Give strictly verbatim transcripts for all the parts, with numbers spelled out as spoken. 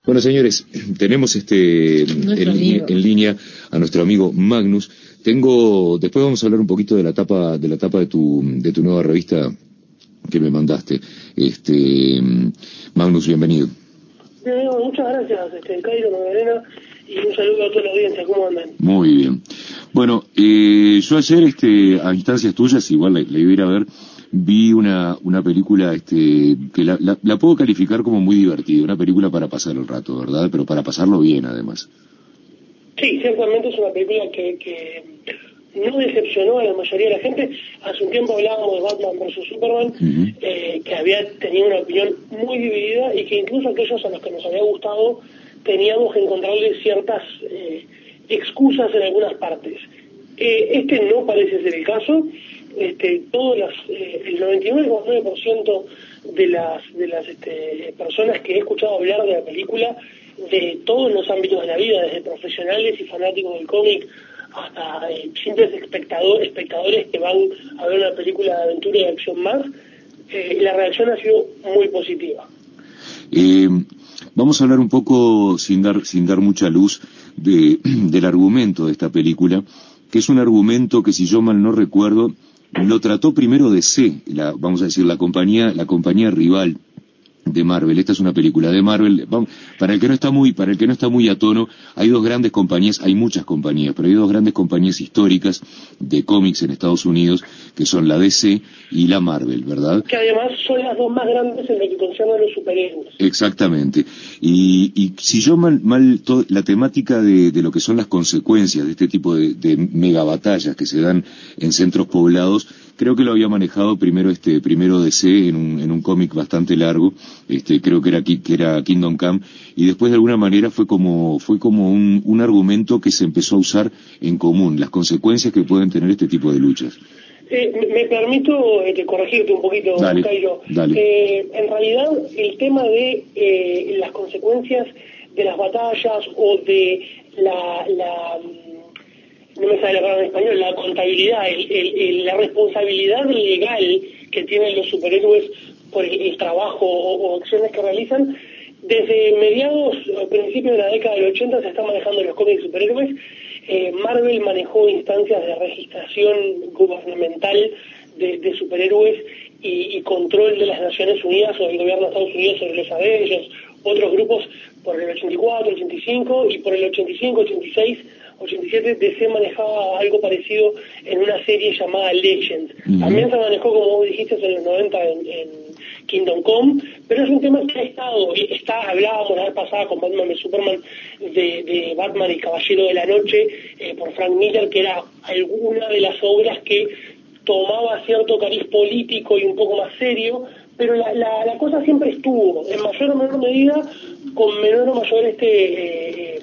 Bueno, señores, tenemos este en, en línea a nuestro amigo Magnus. Tengo, después vamos a hablar un poquito de la tapa, de la tapa de tu, de tu nueva revista que me mandaste. Este, Magnus, bienvenido. Bien, muchas gracias, este, Cairo, Magdalena, y un saludo a toda la audiencia. ¿Cómo andan? Muy bien. Bueno, eh, yo ayer, este, a instancias tuyas, igual la, la iba a ir a ver, vi una, una película, este, que la, la, la puedo calificar como muy divertida, una película para pasar el rato, ¿verdad? Pero para pasarlo bien, además. Sí, ciertamente es una película que, que no decepcionó a la mayoría de la gente. Hace un tiempo hablábamos de Batman versus Superman, uh-huh. eh, que había tenido una opinión muy dividida y que incluso aquellos a los que nos había gustado teníamos que encontrarle ciertas eh, excusas en algunas partes. Eh, este no parece ser el caso. Este, todas las, eh, el noventa y nueve coma nueve por ciento de las de las este, personas que he escuchado hablar de la película, de todos los ámbitos de la vida, desde profesionales y fanáticos del cómic hasta eh, simples espectador, espectadores que van a ver una película de aventura y de acción más, eh, la reacción ha sido muy positiva. Eh, vamos a hablar un poco, sin dar sin dar mucha luz, de, del argumento de esta película, que es un argumento que, si yo mal no recuerdo, lo trató primero D C, la, vamos a decir, la compañía, la compañía rival de Marvel. Esta es una película de Marvel. Vamos, para el que no está muy, para el que no está muy a tono, hay dos grandes compañías, hay muchas compañías, pero hay dos grandes compañías históricas de cómics en Estados Unidos, que son la D C y la Marvel, ¿verdad? Que además son las dos más grandes en lo que concierne a los superhéroes. Exactamente. Y, y si yo mal, mal to, la temática de, de lo que son las consecuencias de este tipo de, de megabatallas que se dan en centros poblados, creo que lo había manejado primero este, primero D C en un, en un cómic bastante largo. Este, creo que era, que era Kingdom Come, y después de alguna manera fue como, fue como un, un argumento que se empezó a usar en común, las consecuencias que pueden tener este tipo de luchas. Eh, me, me permito eh, corregirte un poquito, dale, Cairo. Dale. Eh, en realidad, el tema de eh, las consecuencias de las batallas o de la, la no me sale la palabra en español, la contabilidad, el, el, el, la responsabilidad legal que tienen los superhéroes por el, el trabajo o, o acciones que realizan, desde mediados o principios de la década del ochenta se están manejando los cómics superhéroes. Eh, Marvel manejó instancias de registración gubernamental de, de superhéroes y, y control de las Naciones Unidas o del gobierno de Estados Unidos sobre los Avengers, otros grupos por el ochenta y cuatro, ochenta y cinco, y por el ochenta y cinco, ochenta y seis, ochenta y siete D C manejaba algo parecido en una serie llamada Legends. Uh-huh. También se manejó, como vos dijiste, en los noventa en, en Kingdom Come, pero es un tema que ha estado, está, hablábamos la vez pasada con Batman y Superman de, de Batman y Caballero de la Noche, eh, por Frank Miller, que era alguna de las obras que tomaba cierto cariz político y un poco más serio, pero la, la, la cosa siempre estuvo, en mayor o menor medida, con menor o mayor este eh,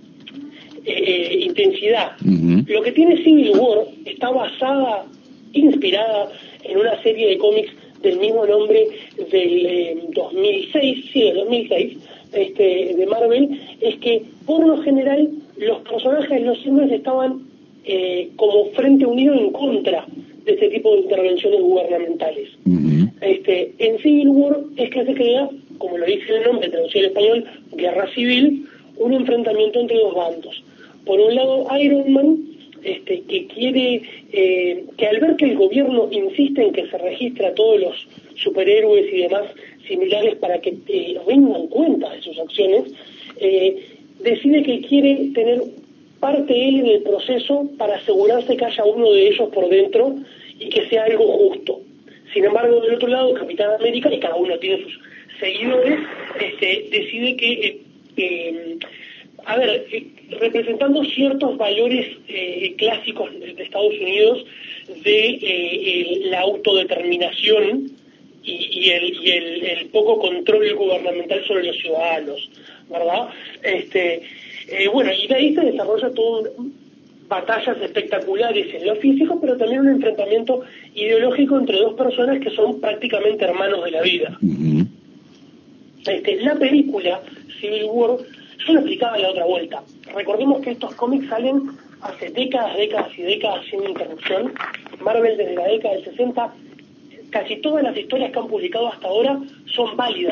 eh, intensidad. Uh-huh. Lo que tiene Civil War está basada, inspirada en una serie de cómics del mismo nombre del eh, dos mil seis, sí, del dos mil seis, este, de Marvel, es que por lo general los personajes, los héroes estaban eh, como frente unido en contra de este tipo de intervenciones gubernamentales. Uh-huh. Este, en Civil War es que se crea, como lo dice el nombre, traducido al español, guerra civil, un enfrentamiento entre dos bandos. Por un lado, Iron Man, este, que quiere, eh, que al ver que el gobierno insiste en que se registre a todos los superhéroes y demás similares para que eh, rindan cuenta de sus acciones, eh, decide que quiere tener parte él en el proceso para asegurarse que haya uno de ellos por dentro y que sea algo justo. Sin embargo, del otro lado, Capitán América, y cada uno tiene sus seguidores, este, decide que, eh, eh, a ver, eh, representando ciertos valores eh, clásicos de, de Estados Unidos, de eh, el, la autodeterminación y, y, el, y el, el poco control gubernamental sobre los ciudadanos, ¿verdad? Este, eh, bueno, y de ahí se desarrolla todo un, batallas espectaculares en lo físico, pero también un enfrentamiento ideológico entre dos personas que son prácticamente hermanos de la vida. Uh-huh. Este, la película Civil War, yo lo explicaba en la otra vuelta. Recordemos que estos cómics salen hace décadas, décadas y décadas sin interrupción. Marvel desde la década del sesenta, casi todas las historias que han publicado hasta ahora son válidas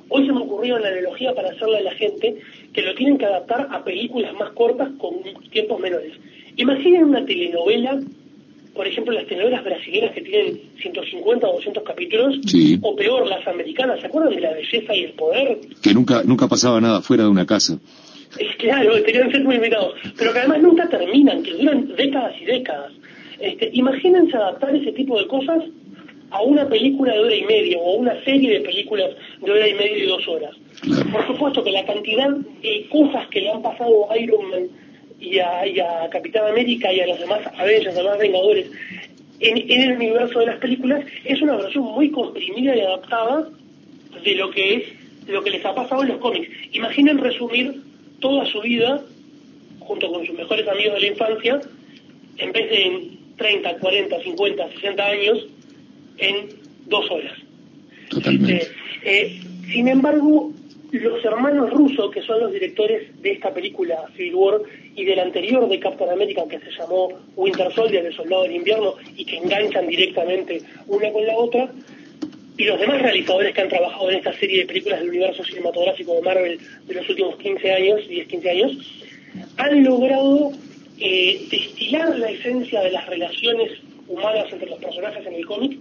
hoy se me ocurrió la analogía para hacerle a la gente que lo tienen que adaptar a películas más cortas con tiempos menores. Imaginen una telenovela, por ejemplo, las telenovelas brasileñas que tienen ciento cincuenta o doscientos capítulos, sí. O peor, las americanas, ¿se acuerdan de La Belleza y el Poder? Que nunca nunca pasaba nada fuera de una casa. Es claro, tenían que ser muy invitados, pero que además nunca terminan, que duran décadas y décadas. Este, imagínense adaptar ese tipo de cosas a una película de hora y media o a una serie de películas de hora y media y dos horas. Claro. Por supuesto que la cantidad de cosas que le han pasado a Iron Man y a, y a Capitán América y a los demás Avengers, a los demás Vengadores en, en el universo de las películas es una versión muy comprimida y adaptada de lo que es lo que les ha pasado en los cómics. Imaginen resumir toda su vida junto con sus mejores amigos de la infancia en vez de en treinta, cuarenta, cincuenta, sesenta años en dos horas. Totalmente. Este, eh, sin embargo, los hermanos Russo, que son los directores de esta película Civil War y de la anterior de Captain America, que se llamó Winter Soldier, el Soldado del Invierno, y que enganchan directamente una con la otra, y los demás realizadores que han trabajado en esta serie de películas del universo cinematográfico de Marvel de los últimos quince años, diez, quince años, han logrado eh, destilar la esencia de las relaciones humanas entre los personajes en el cómic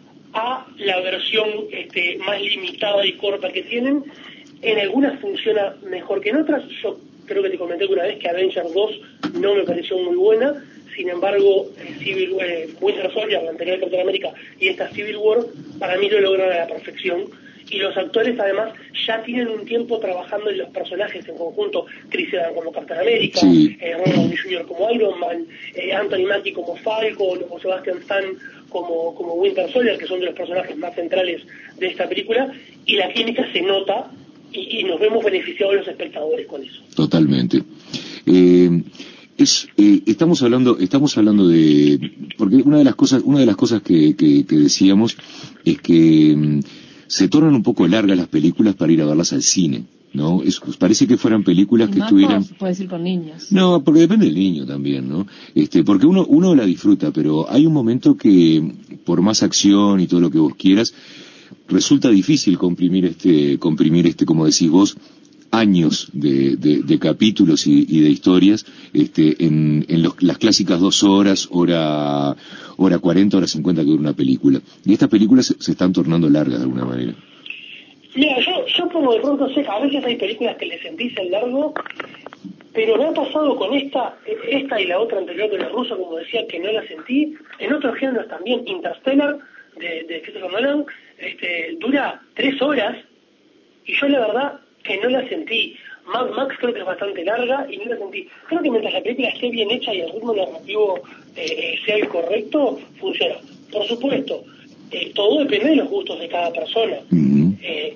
a la versión este, más limitada y corta que tienen. En algunas funciona mejor que en otras. Yo creo que te comenté una vez que Avengers dos no me pareció muy buena. Sin embargo, Civil, eh, Winter Soldier, la anterior Capitán América, y esta Civil War, para mí lo lograron a la perfección. Y los actores, además, ya tienen un tiempo trabajando en los personajes en conjunto. Chris Evans como Capitán América, sí. eh, Robert Downey junior como Iron Man, eh, Anthony Mackie como Falcon, o Sebastian Stan como, como Winter Soldier, que son de los personajes más centrales de esta película. Y la química se nota y, y nos vemos beneficiados los espectadores con eso. Totalmente. Eh... Es, eh, estamos hablando, estamos hablando de, porque una de las cosas, una de las cosas que, que, que decíamos es que mm, se tornan un poco largas las películas para ir a verlas al cine, ¿no? Es, parece que fueran películas y que más estuvieran. Puedes ir con niños. No, porque depende del niño también, ¿no? Este, porque uno, uno la disfruta, pero hay un momento que, por más acción y todo lo que vos quieras, resulta difícil comprimir este, comprimir este, como decís vos, años de, de, de capítulos y, y de historias este, en, en los, las clásicas dos horas, hora, hora cuarenta, hora cincuenta que dura una película. Y estas películas se, se están tornando largas de alguna manera. Mira, yo, yo como de pronto sé que a veces hay películas que le sentís el largo, pero me ha pasado con esta, esta y la otra anterior de los rusos, como decía, que no la sentí. En otros géneros también, Interstellar, de, de Christopher Nolan, este, dura tres horas, y yo la verdad que no la sentí. Mad Max creo que es bastante larga y no la sentí. Creo que mientras la película esté bien hecha y el ritmo narrativo eh, sea el correcto, funciona. Por supuesto, eh, todo depende de los gustos de cada persona. Uh-huh. Eh,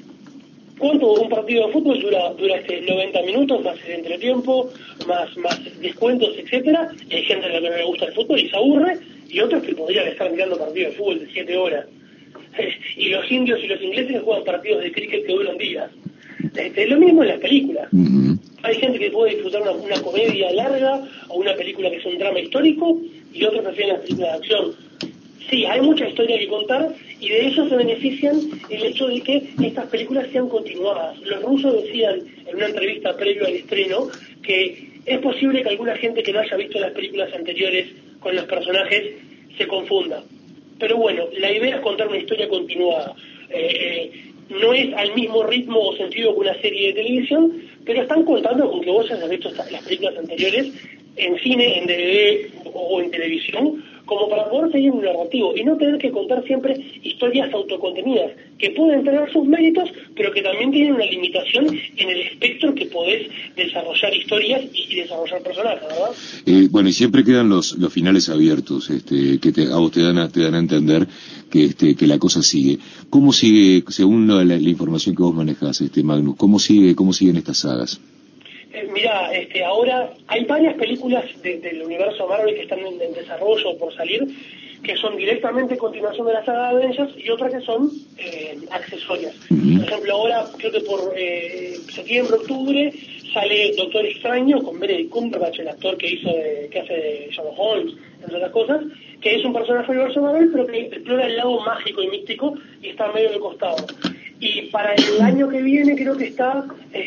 ¿Cuánto un partido de fútbol dura? Dura este noventa minutos, más el entretiempo, más más descuentos, etcétera. Hay gente a la que no le gusta el fútbol y se aburre, y otros que podrían estar mirando partidos de fútbol de siete horas. Y los indios y los ingleses que juegan partidos de cricket que duran días. Este, lo mismo en las películas. Uh-huh. Hay gente que puede disfrutar una, una comedia larga o una película que es un drama histórico, y otros prefieren las películas de acción. Sí, hay mucha historia que contar, y de eso se benefician el hecho de que estas películas sean continuadas. Los rusos decían en una entrevista previo al estreno que es posible que alguna gente que no haya visto las películas anteriores con los personajes se confunda. Pero bueno, la idea es contar una historia continuada. Eh, no es al mismo ritmo o sentido que una serie de televisión, pero están contando con que vos hayas visto las películas anteriores en cine, en D V D o en televisión, como para poder seguir un narrativo y no tener que contar siempre historias autocontenidas, que pueden tener sus méritos, pero que también tienen una limitación en el espectro que podés desarrollar historias y desarrollar personajes, ¿verdad? Eh, bueno, y siempre quedan los los finales abiertos, este, que te, a vos te dan a, te dan a entender que este que la cosa sigue. ¿Cómo sigue, según la, la, la información que vos manejás, este Magnus, cómo sigue cómo siguen estas sagas? Eh, mira, este, ahora hay varias películas de, del universo Marvel que están en, en desarrollo o por salir, que son directamente continuación de la saga de Avengers, y otras que son eh, accesorias. Uh-huh. Por ejemplo, ahora creo que por eh, septiembre, octubre sale Doctor Extraño con Benedict Cumberbatch, el actor que hizo de, que hace de Sherlock Holmes, entre otras cosas, que es un personaje del universo Marvel, pero que explora el lado mágico y místico y está medio de costado. Y para el año que viene creo que está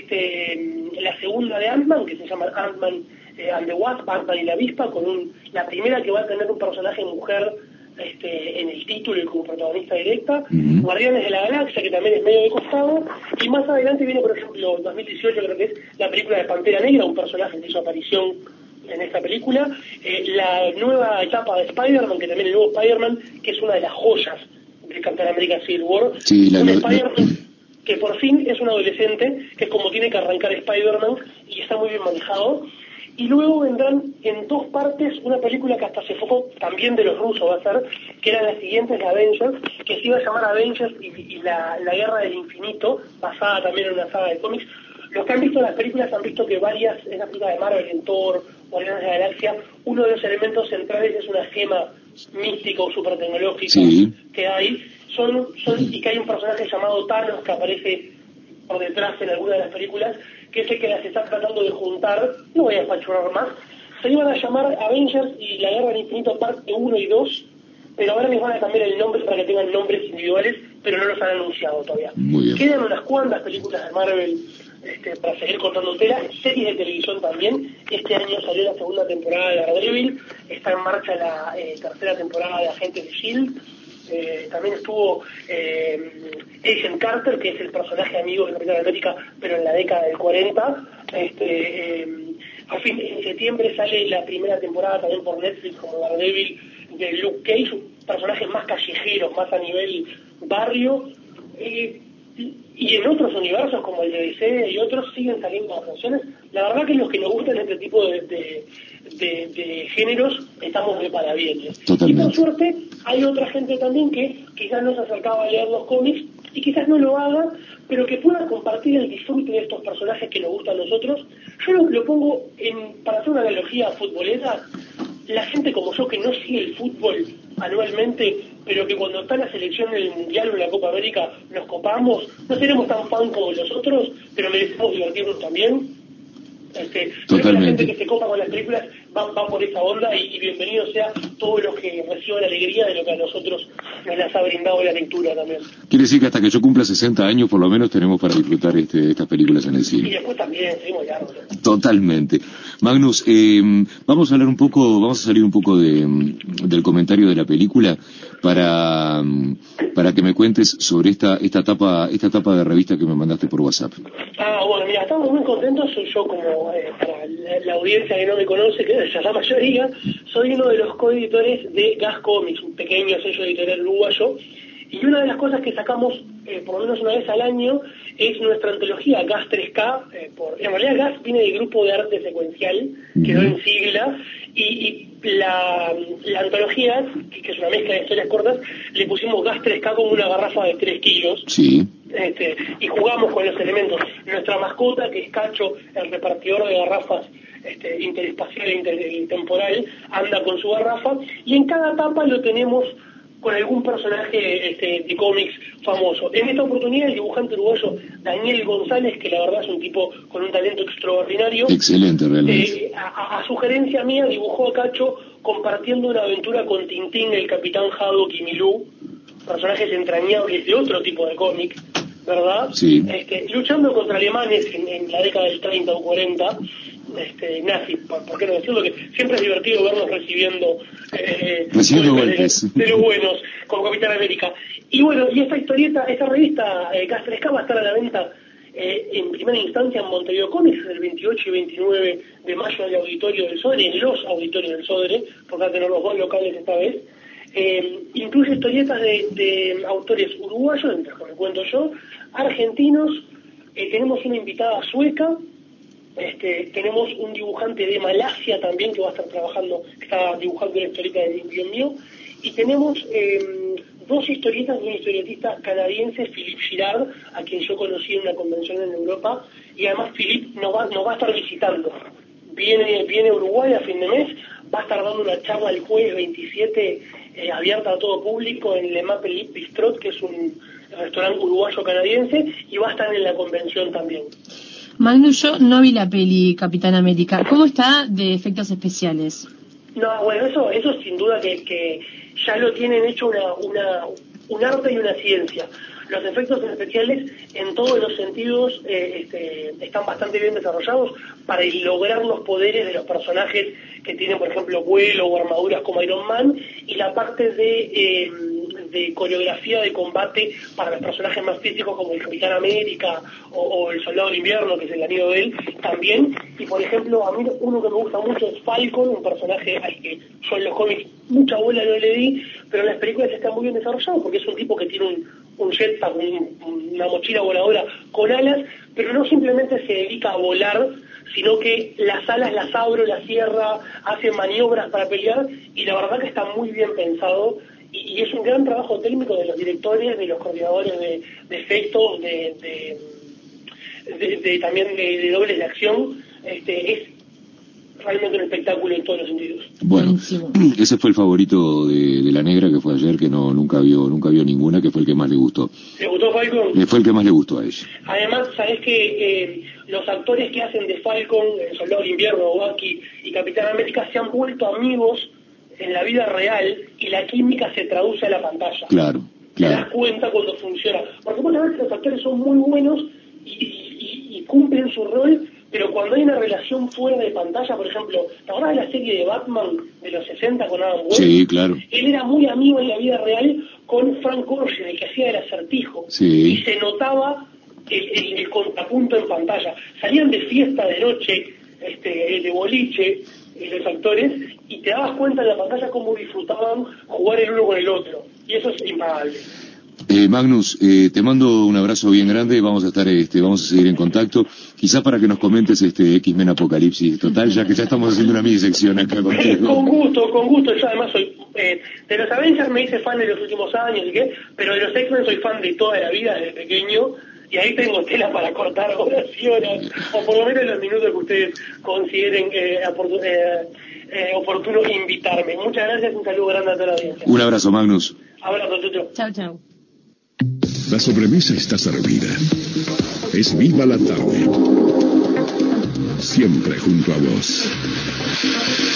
este, la segunda de Ant-Man, que se llama Ant-Man eh, and the Wasp, Ant-Man y la avispa, con un, la primera que va a tener un personaje mujer este, en el título y como protagonista directa, uh-huh. Guardianes de la Galaxia, que también es medio de costado, y más adelante viene, por ejemplo, en dos mil dieciocho creo que es la película de Pantera Negra, un personaje que hizo aparición en esta película, eh, la nueva etapa de Spider-Man, que también el nuevo Spider-Man, que es una de las joyas del Capitán América Civil War, sí, la, un la, Spider-Man la... que por fin es un adolescente, que es como tiene que arrancar Spider-Man, y está muy bien manejado. Y luego vendrán en dos partes una película que hasta se enfocó también de los rusos, va a ser, que eran las siguientes de Avengers, que se iba a llamar Avengers y, y la, la Guerra del Infinito, basada también en una saga de cómics. Los que han visto las películas han visto que varias, en la película de Marvel, en Thor, Guardianes de la Galaxia, uno de los elementos centrales es una gema mística o super tecnológica sí. que hay, son, son, y que hay un personaje llamado Thanos que aparece por detrás en alguna de las películas, que es el que las está tratando de juntar, no voy a espachurrar más, se iban a llamar Avengers y la Guerra del Infinito parte uno y dos, pero ahora les van a cambiar el nombre para que tengan nombres individuales, pero no los han anunciado todavía. Quedan unas cuantas películas de Marvel este, para seguir cortando tela, series de televisión también. Este año salió la segunda temporada de Daredevil, está en marcha la eh, tercera temporada de Agentes de S H I E L D, eh, también estuvo eh, Agent Carter, que es el personaje amigo de Capitán América, pero en la década del cuarenta. Este, eh, a fin, en septiembre sale la primera temporada también por Netflix como Daredevil de Luke Cage, personajes más callejeros, más a nivel barrio, eh, y en otros universos como el de D C y otros siguen saliendo funciones. La verdad que los que nos gustan este tipo de, de, de, de géneros estamos de parabienes. Y por suerte hay otra gente también que quizás no se acercaba a leer los cómics y quizás no lo haga, pero que pueda compartir el disfrute de estos personajes que nos gustan a nosotros. Yo lo, lo pongo en, para hacer una analogía futbolera, la gente como yo que no sigue el fútbol anualmente, pero que cuando está la selección en el Mundial o en la Copa América nos copamos, no seremos tan fan como los otros, pero merecemos divertirnos también. Este, creo que la gente que se copa con las películas va, va por esa onda y, y bienvenido sea todos los que reciban la alegría de lo que a nosotros nos las ha brindado la lectura también. Quiere decir que hasta que yo cumpla sesenta años por lo menos tenemos para disfrutar este, estas películas en el cine. Y después también, seguimos largos. Totalmente. Magnus, eh, vamos a hablar un poco, vamos a salir un poco de, del comentario de la película para, para que me cuentes sobre esta, esta etapa, esta etapa de revista que me mandaste por WhatsApp. Ah, bueno, mira, estamos muy contentos. Soy yo como, eh, para la, la audiencia que no me conoce, que es la mayoría, soy uno de los coeditores de Gas Comics, un pequeño sello editorial uruguayo. Y una de las cosas que sacamos, eh, por lo menos una vez al año, es nuestra antología Gas tres K. Eh, por, en realidad Gas viene del grupo de arte secuencial, quedó en sigla, y, y la, la antología, que, que es una mezcla de historias cortas, le pusimos Gas tres K como una garrafa de tres kilos. Sí. Este, y jugamos con los elementos. Nuestra mascota, que es Cacho, el repartidor de garrafas este, interespacial e intertemporal, anda con su garrafa, y en cada tapa lo tenemos con algún personaje este, de cómics famoso. En esta oportunidad el dibujante uruguayo Daniel González, que la verdad es un tipo con un talento extraordinario, excelente realmente, eh, a, a sugerencia mía dibujó a Cacho compartiendo una aventura con Tintín, el Capitán Haddock y Milú, personajes entrañables de otro tipo de cómic, ¿verdad? Sí. Este, luchando contra alemanes en, en la década del treinta o cuarenta, este, nazis, por, por qué no decirlo, que siempre es divertido verlos recibiendo eh, recibiendo golpes golpes de, de los buenos, como Capitán América. Y bueno, y esta historieta, esta revista eh, Gas tres K va a estar a la venta eh, en primera instancia en Montevideo Comics el veintiocho y veintinueve de mayo en el Auditorio del Sodre, en los auditorios del Sodre, porque va a tener los dos locales esta vez. Eh, incluye historietas de, de autores uruguayos, entre los que me cuento yo, argentinos, eh, tenemos una invitada sueca, este, tenemos un dibujante de Malasia también que va a estar trabajando, que está dibujando una historieta de guión mío, y tenemos eh, dos historietas de un historietista canadiense, Philippe Girard, a quien yo conocí en una convención en Europa, y además Philippe nos va, nos va a estar visitando. Viene, viene a Uruguay a fin de mes, va a estar dando una charla el jueves veintisiete eh, abierta a todo público en Le Maple Bistrot, que es un restaurante uruguayo canadiense, y va a estar en la convención también. Magnus, yo no vi la peli Capitán América. ¿Cómo está de efectos especiales? No, bueno, eso eso sin duda que, que ya lo tienen hecho una, una un arte y una ciencia. Los efectos especiales en todos los sentidos eh, este, están bastante bien desarrollados para lograr los poderes de los personajes que tienen, por ejemplo, vuelo o armaduras como Iron Man, y la parte de, eh, de coreografía de combate para los personajes más físicos como el Capitán América o, o el Soldado de Invierno, que es el amigo de él, también. Y por ejemplo, a mí uno que me gusta mucho es Falcon, un personaje al que yo en los cómics mucha bola no le di, pero en las películas está muy bien desarrollado porque es un tipo que tiene un, un jetpack, un, una mochila voladora con alas, pero no simplemente se dedica a volar, sino que las alas las abre, las cierra, hace maniobras para pelear, y la verdad que está muy bien pensado, y, y es un gran trabajo técnico de los directores, de los coordinadores de, de efectos, de, de, de, de también de, de dobles de acción. Este, es realmente un espectáculo en todos los sentidos. Bueno, ese fue el favorito de, de la negra, que fue ayer, que no nunca vio nunca vio ninguna, que fue el que más le gustó. ¿Le gustó Falcon? Eh, fue el que más le gustó a ella. Además, sabés que eh, los actores que hacen de Falcon, el Soldado de Invierno, Bucky y Capitán América se han vuelto amigos en la vida real, y la química se traduce a la pantalla. Claro, claro. Te das cuenta cuando funciona. Porque vos sabés que los actores son muy buenos y, y, y cumplen su rol, pero cuando hay una relación fuera de pantalla, por ejemplo, ¿te acordás de la serie de Batman de los sesenta con Adam West? Sí, claro. Él era muy amigo en la vida real con Frank Ocean, el que hacía el Acertijo. Sí. Y se notaba el, el, el contrapunto en pantalla. Salían de fiesta de noche, este, de boliche, los actores, y te dabas cuenta en la pantalla cómo disfrutaban jugar el uno con el otro. Y eso es impagable. Eh, Magnus, eh, te mando un abrazo bien grande, vamos a estar, este, vamos a seguir en contacto, quizás para que nos comentes este X-Men Apocalipsis Total, ya que ya estamos haciendo una mini sección acá contigo. Con gusto, con gusto. Yo además soy, eh, de los Avengers me hice fan de los últimos años, ¿y qué? Pero de los X-Men soy fan de toda la vida, desde pequeño, y ahí tengo tela para cortar oraciones, o por lo menos los minutos que ustedes consideren eh, oportuno, eh, eh, oportuno invitarme. Muchas gracias, un saludo grande a toda la audiencia. Un abrazo, Magnus. Abrazo, Chucho. Chau, chau. La sobremesa está servida. Es Viva la Tarde. Siempre junto a vos.